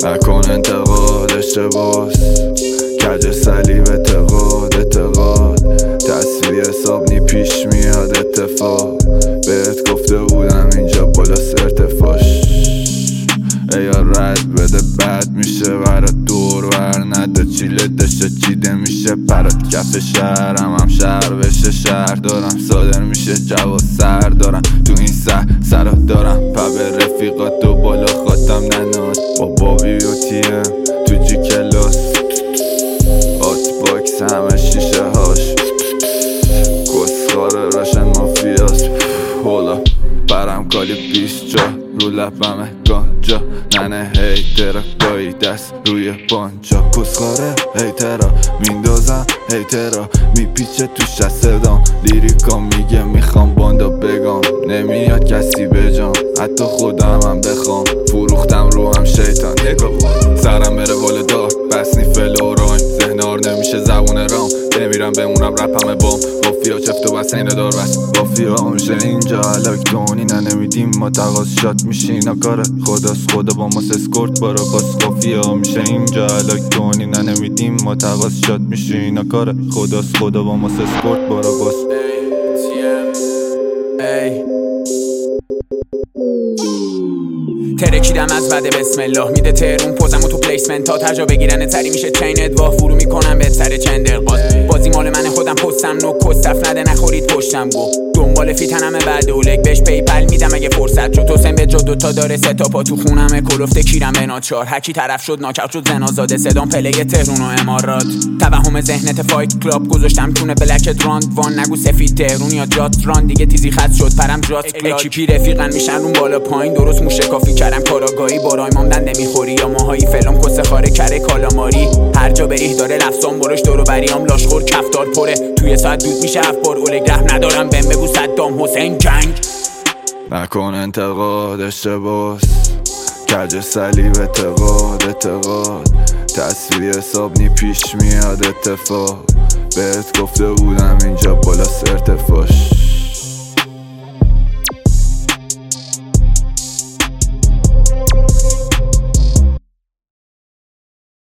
نکن انتقاد اشتباس، کج صلیب اعتقاد تصویه حساب نی پیش میاد اتفاق. بهت گفته بودم اینجا بالاست ارتفاعش. ایا رد بده بد میشه برات، دور ور نده چیله دشه چیده میشه پرات. کف شهرم هم شهر بشه شهر دارم، صادر میشه جواز سر دارم تو این سرا دارم. پب رفیقات و بالا خاتم نناد با بابی و تیم تو جی کلاس. آت باکس همه شیشه هاش کسخاره راشن مافیاس. حالا برم کالی 20 جا رو لبمه گانجا. ننه هیترا گاهی دست روی بانجا. کسخاره هیترا میندازم هیترا میپیچه توش از صدام. لیریکا میگه میخوام باندو بگم، نمیاد کسی بجام حتی خودم هم بخوام. فروختم رو هم شیطان سرم بره بالا دار بسنی فلو رایم. ذهنار نمیشه زبون رام، بمیرم بمونم رپم بام. وافیا چفت و بس اینه دار بس وافیا میشه اینجا الکترونی. نه نمیدیم ما تقاس شات میشین کار خداست. خدا با ما اسکورت بارا باس. وافیا میشه اینجا الکترونی. نه نمیدیم ما تقاس شات میشین کار خداست. خدا با ما اسکورت بارا باس. ترکیدم از بعد بسم الله میده ترون پوزم و تو پلیسمنت ها ترجا بگیرن تری میشه چین ادوا. فرو میکنم به سر چند بازی مال من خودم پستم نو کستف نده نخورید پشتم گو. دنبال فیتنمه بعد اولک بهش پیپل میدم اگه فرصت شد. حسین به جا دوتا داره سه تا پا تو خونمه کلفته کیرم به ناچار. هرکی طرف شد ناکاوت شد زنازاده صدام پله تهرون و امارات. توهم ذهنت فایت کلاب گذاشتم تونه بلکت راند وان. نگو سفید تهرون یا جات ران دیگه تیزی خط شد پرم جات اکیپی رفیقن میشن اون بالا پایین. درست موشه کافی کردم کاراگاهی بارای مامدن نمیخوری یا ماهایی فلان کسه خاره کره کالاماری. هر جا بریح داره لفظام برش دور و بریام لاشخور کفتار پره. توی ساعت دود میشه 7 بار اولگ رحم ندارم بهم بگو صدام حسین جنگ. نکن انتقاد اشتباس، کج صلیب اعتقاد تصویه حساب نی پیش میاد اتفاق. بهت گفته بودم اینجا بالاست ارتفاعش.